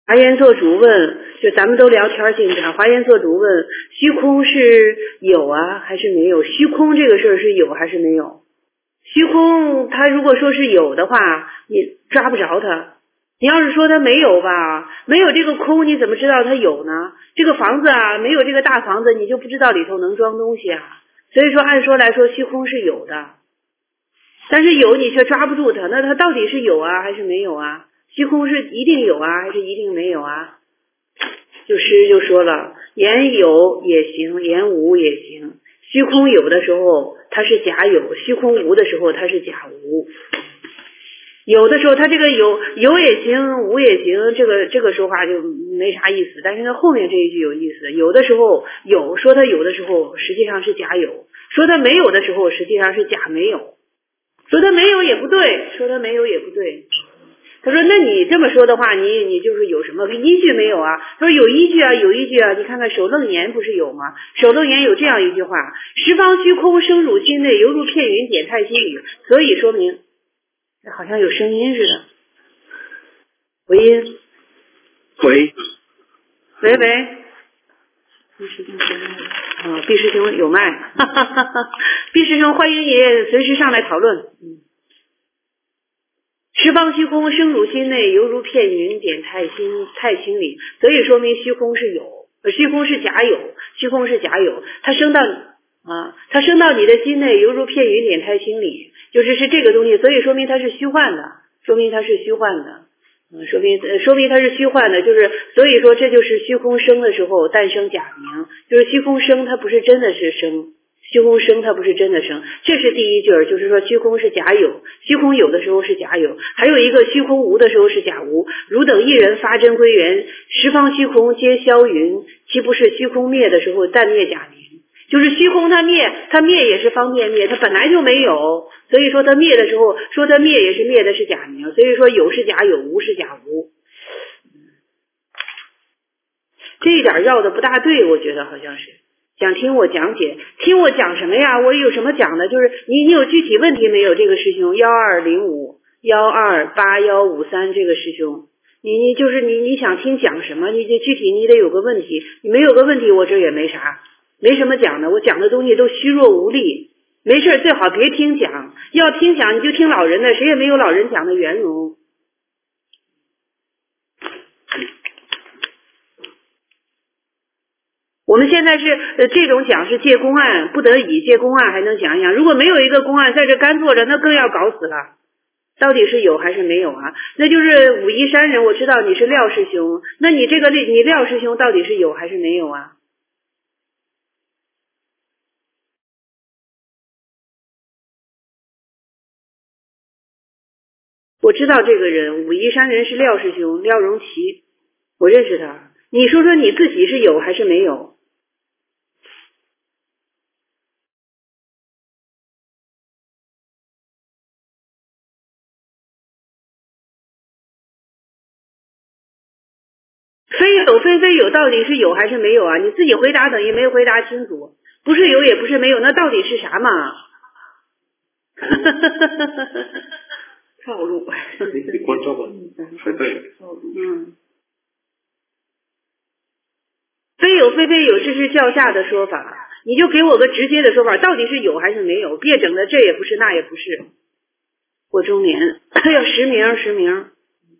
华严做主问，就咱们都聊天进去，华严做主问，虚空是有啊还是没有？虚空这个事儿是有还是没有？虚空它如果说是有的话，你抓不着它。你要是说它没有吧，没有这个空，你怎么知道它有呢？这个房子啊，没有这个大房子，你就不知道里头能装东西啊。所以说按说来说，虚空是有的，但是有你却抓不住它，那它到底是有啊还是没有啊？虚空是一定有啊还是一定没有啊？就诗就说了，言有也行，言无也行。虚空有的时候它是假有，虚空无的时候它是假无。有的时候它这个有也行，无也行，这个说话就没啥意思。但是它后面这一句有意思，有的时候有，说它有的时候实际上是假有，说它没有的时候实际上是假没有。说它没有也不对，说它没有也不对。他说那你这么说的话，你就是有什么依据没有啊？他说有依据啊，有依据啊，你看看首楞严不是有吗？首楞严有这样一句话，十方虚空生入心内，犹如片云点太心里，所以说明好像有声音似的。回音。 喂。 喂。毕师兄有麦。毕师兄欢迎你随时上来讨论。十方虚空生入心内，犹如片云点太清里，所以说明虚空是有，虚空是假有，虚空是假有，它升到你的心内，犹如片云点太清里，就是这个东西，所以说明它是虚幻的，说明它是虚幻的，说明它是虚幻的，就是所以说这就是虚空生的时候诞生假名，就是虚空生它不是真的是生。虚空生它不是真的生，这是第一句，就是说虚空是假有，虚空有的时候是假有，还有一个虚空无的时候是假无。汝等一人发真归元，十方虚空皆消云，岂不是虚空灭的时候但灭假名？就是虚空它灭也是方便灭，它本来就没有，所以说它灭的时候说它灭也是灭的是假名，所以说有是假有，无是假无。这一点绕的不大对，我觉得好像是。想听我讲解，听我讲什么呀？我有什么讲的？就是你有具体问题没有？这个师兄1205-128-153这个师兄，你就是你想听讲什么？你具体你得有个问题，你没有个问题，我这也没啥，没什么讲的，我讲的东西都虚弱无力，没事最好别听讲，要听讲你就听老人的，谁也没有老人讲的圆融。我们现在是这种讲是借公案，不得已借公案还能讲一讲，如果没有一个公案在这干坐着，那更要搞死了。到底是有还是没有啊？那就是武夷山人，我知道你是廖师兄，那你你廖师兄到底是有还是没有啊？我知道这个人，武夷山人是廖师兄，廖荣奇，我认识他。你说说你自己是有还是没有？非有到底是有还是没有啊？你自己回答等于没回答清楚，不是有也不是没有，那到底是啥嘛？套路。 你关照吧，还在。 非有非有，这是教下的说法，你就给我个直接的说法，到底是有还是没有？别整的这也不是那也不是。过中年要实名。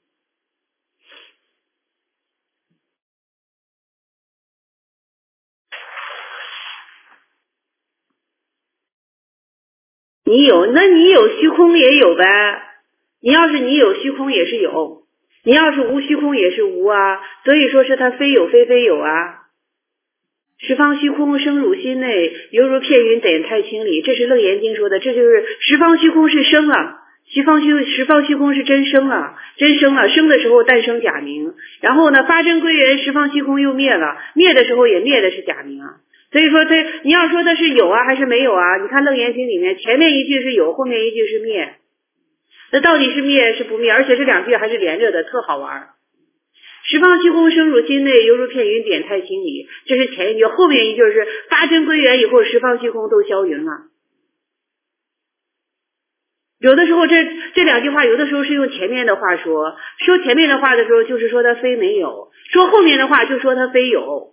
你有，那你有虚空也有呗。你要是你有虚空也是有，你要是无虚空也是无啊。所以说是它非有非有啊。十方虚空生入心内，犹如片云点太清里，这是楞严经说的，这就是十方虚空是生了，十方虚空是真生了，生的时候诞生假名，然后呢发真归元，十方虚空又灭了，灭的时候也灭的是假名啊。所以说你要说它是有啊还是没有啊？你看楞严经里面前面一句是有，后面一句是灭，那到底是灭是不灭？而且这两句还是连着的，特好玩。十方虚空生入心内，犹如片云点太清里，这是前一句，后面一句是发真归元以后，十方虚空都消云了。 有的时候这两句话，有的时候是用前面的话说前面的话的时候，就是说它非没有；说后面的话，就说它非有。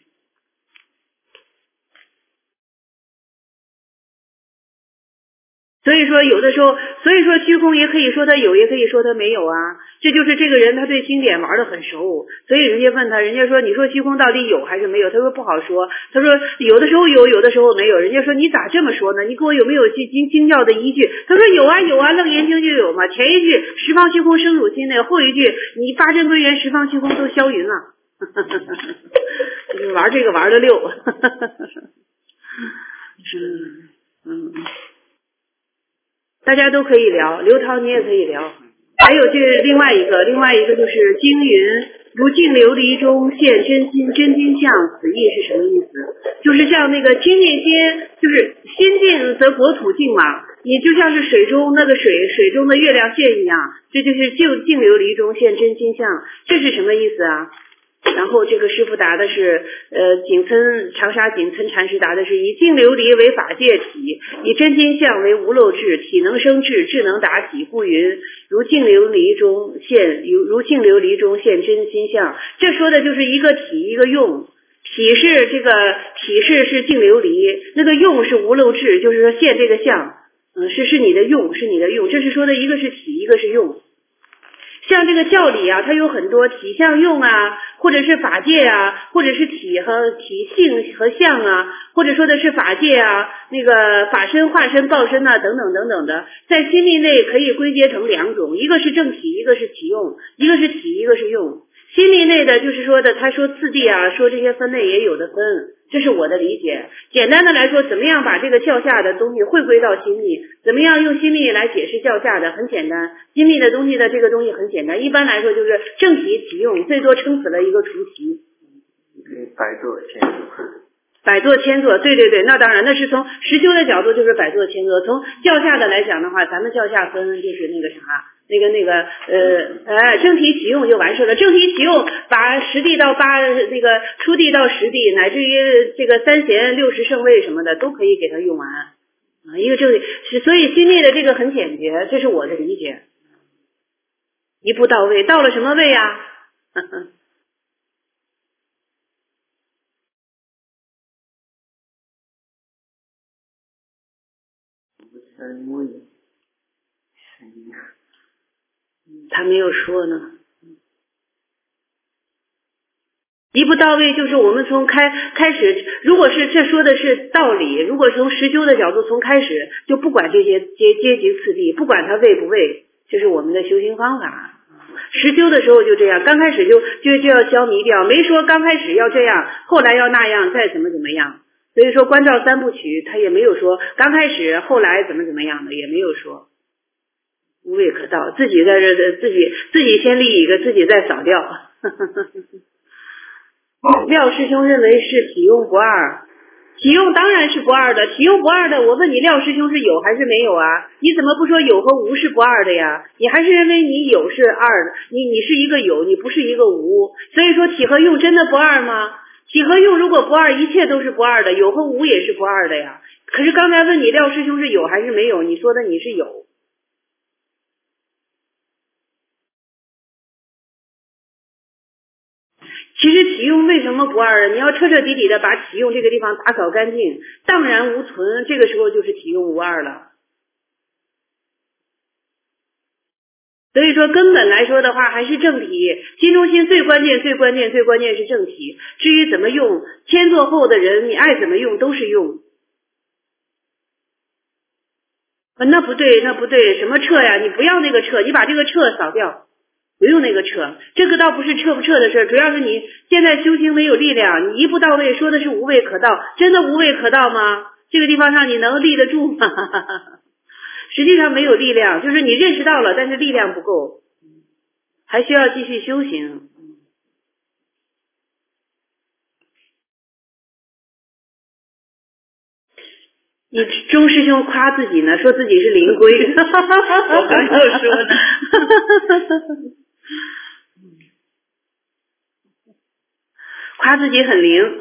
所以说有的时候，虚空也可以说它有，也可以说它没有啊。这就是这个人他对经典玩得很熟，所以人家问他，人家说你说虚空到底有还是没有？他说不好说，他说有的时候有，有的时候没有。人家说你咋这么说呢？你给我有没有经教的依据？他说有啊有啊，楞严经就有嘛。前一句十方虚空生汝心内，后一句你八真归元十方虚空都消云了。玩这个玩得溜。大家都可以聊，刘涛你也可以聊。还有这另外一个就是经云如镜琉璃中现真心真金相，此意是什么意思？就是像那个清净心，就是心净则国土净嘛，你就像是水中那个水中的月亮线一样，这就是镜琉璃中现真金相，这是什么意思啊？然后这个师父答的是长沙景岑禅师答的是以净琉璃为法界体，以真金相为无漏智，体能生智，智能达体，故云如镜琉璃中现真金相。这说的就是一个体一个用，体是净琉璃，那个用是无漏智，就是说现这个相，是你的用，这是说的一个是体一个是用。像这个教理啊，它有很多体相用啊，或者是法界啊，或者是体性和相啊，或者说的是法界啊，那个法身、化身、报身啊，等等等等的，在心力内可以归结成两种，一个是正体，一个是体用，一个是体，一个是用。心力内的就是说的，他说次第啊，说这些分类也有的分，这是我的理解。简单的来说，怎么样把这个教下的东西汇归到心力，怎么样用心力来解释教下的，很简单。心力的东西的这个东西很简单，一般来说就是正体体用，最多撑死了一个除习。百作千作，对，那当然，那是从实修的角度就是百作千作。从教下的来讲的话，咱们教下分就是那个啥，正体体用就完事了。正体体用把十地到八，那个初地到十地，乃至于这个三贤60圣位什么的都可以给它用完啊。一个正体，所以心力的这个很简洁，这是我的理解。一步到位，到了什么位啊？他没有说呢。一步到位就是我们从开始，如果是这说的是道理，如果从实修的角度从开始就不管这些阶级次第，不管它位不位，这是我们的修行方法。实修的时候就这样，刚开始就要消弭掉，没说刚开始要这样，后来要那样，再怎么样。所以说观照三部曲他也没有说刚开始后来怎么样的，也没有说。无位可道，自己在这自己先立一个，自己再扫掉。廖师兄认为是体用不二，体用当然是不二的，体用不二的，我问你廖师兄是有还是没有啊？你怎么不说有和无是不二的呀？你还是认为你有是二的，你是一个有，你不是一个无，所以说体和用真的不二吗？体和用如果不二，一切都是不二的，有和无也是不二的呀。可是刚才问你廖师兄是有还是没有，你说的你是有。其实体用为什么不二？你要彻彻底底的把体用这个地方打扫干净，荡然无存，这个时候就是体用无二了。所以说根本来说的话还是正体，心中心最关键是正体。至于怎么用，千作后的人你爱怎么用都是用。那不对，什么撤呀？你不要那个撤，你把这个撤扫掉。不用那个撤，这个倒不是撤不撤的事，主要是你现在修行没有力量，你一步到位，说的是无位可道，真的无位可道吗？这个地方上你能立得住吗？实际上没有力量，就是你认识到了，但是力量不够，还需要继续修行。你钟师兄夸自己呢，说自己是灵龟，我刚要说呢。夸自己很灵。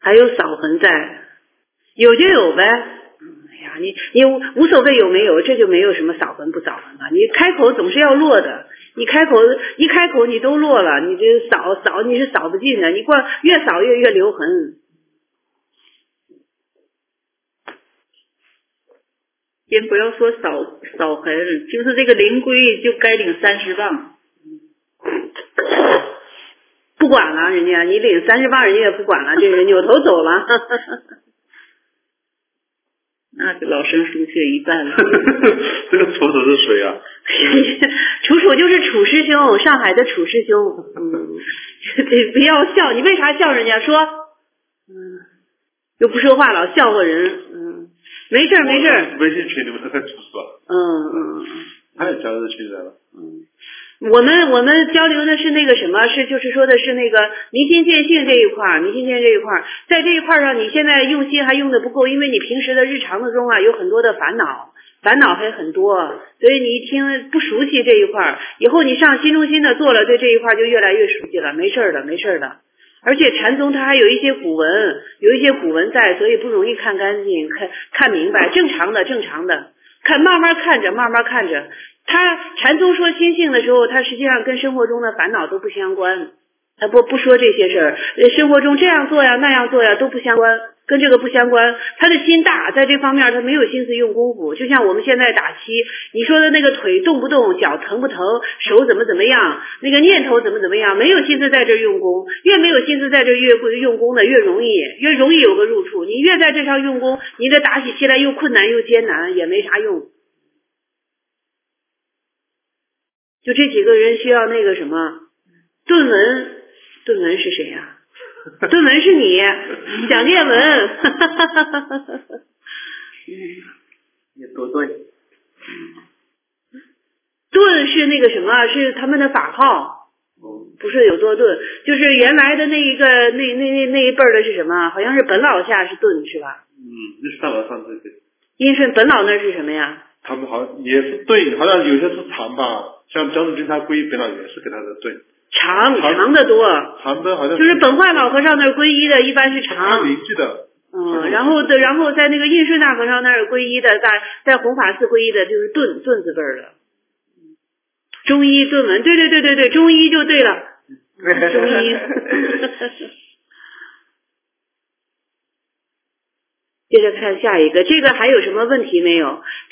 还有扫痕在，有就有呗。哎呀，你无所谓有没有，这就没有什么扫痕不扫痕了。你开口总是要落的，你一开口你都落了，你这扫你是扫不尽的，你越扫越留痕。 先不要说扫痕，就是这个灵龟就该领30磅。 不管了，人家你领30磅，人家也不管了，这人扭头走了。 那就老生疏却一半了。 这个楚楚是谁啊？ 楚楚就是楚师兄，上海的楚师兄。这不要笑，你为啥笑人家？说，又不说话，老笑话人。没事。 微信群里面在楚楚啊。他也加入群来了。 我们交流的是那个什么，就是说的是那个明心见性这一块，在这一块上你现在用心还用的不够，因为你平时的日常的中啊有很多的烦恼还很多，所以你一听不熟悉这一块，以后你上心中心的做了，对这一块就越来越熟悉了，没事的。而且禅宗它还有一些古文在，所以不容易看干净，看明白，正常的，看慢慢看着。他禅宗说心性的时候，他实际上跟生活中的烦恼都不相关，他不说这些事儿，生活中这样做呀那样做呀都不相关，跟这个不相关。他的心大，在这方面他没有心思用功夫。就像我们现在打七，你说的那个腿动不动，脚疼不疼，手怎么样，那个念头怎么样，没有心思在这用功，越没有心思在这越用功的越容易有个入处。你越在这上用功，你的打起七来又困难又艰难，也没啥用。就这几个人需要那个什么顿文是谁呀？顿文是你，蒋介文。 也多对。 顿是那个什么，是他们的法号，不是有多顿，就是原来的那一个那一辈儿的是什么？好像是本老下是顿是吧？ 那是上老上这些。 因顺本老那是什么呀？ 他们好像也是对，好像有些是长吧，像张子君他皈依本老也是给他的对。 长的多。 长的好像就是本化老和尚那儿皈依的一般是长。 邻居的。 然后在那个印顺大和尚那儿皈依的，在弘法寺皈依的就是顿字辈儿的。中医顿文，对，中医就对了。中医。接着看下一个，这个还有什么问题没有？